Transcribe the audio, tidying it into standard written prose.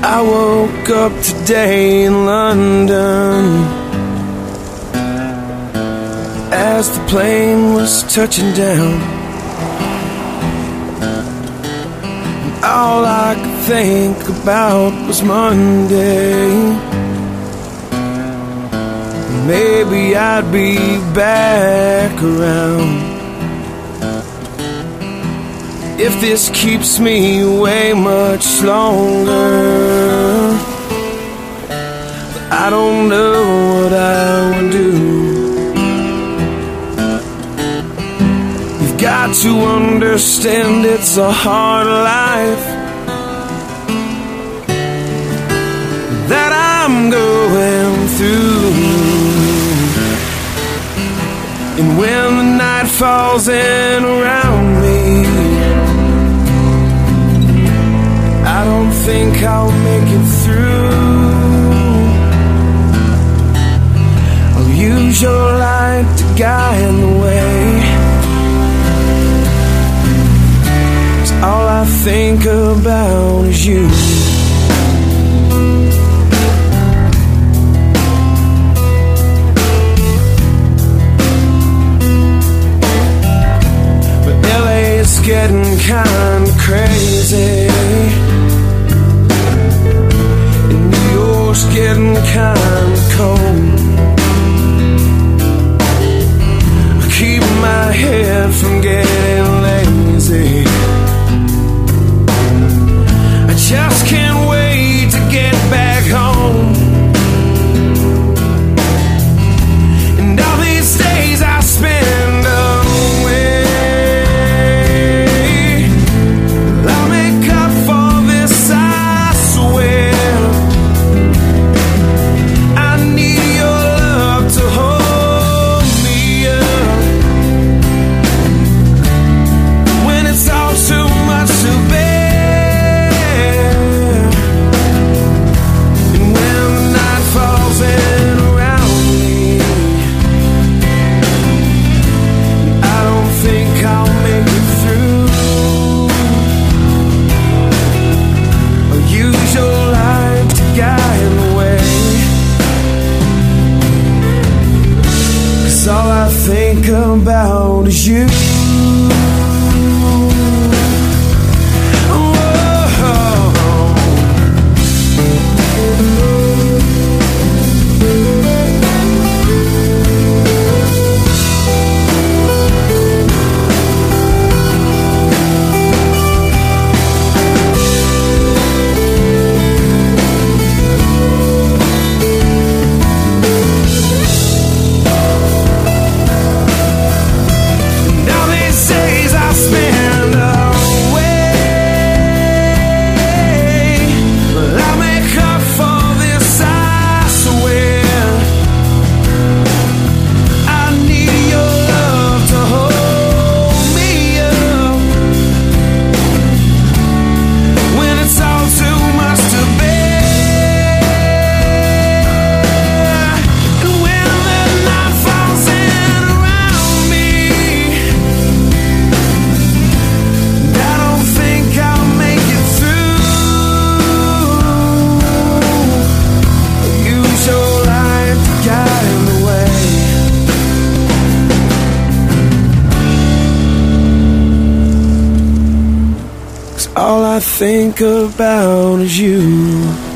I woke up today in London as the plane was touching down. And all I could think about was Monday. Maybe I'd be back around. If this keeps me way much longer, I don't know what I will do. You've got to understand it's a hard life that I'm going through. And when the night falls in around me, I don't think I'll make it through. I'll use your light to guide the way, 'cause all I think about is you. But LA's getting kinda crazy, getting kinda cold. I keep my head from getting lazy. I just can't wait to get back home. And all these days I spend away, I'll make up for this, I swear. All I think about is you. All I think about is you.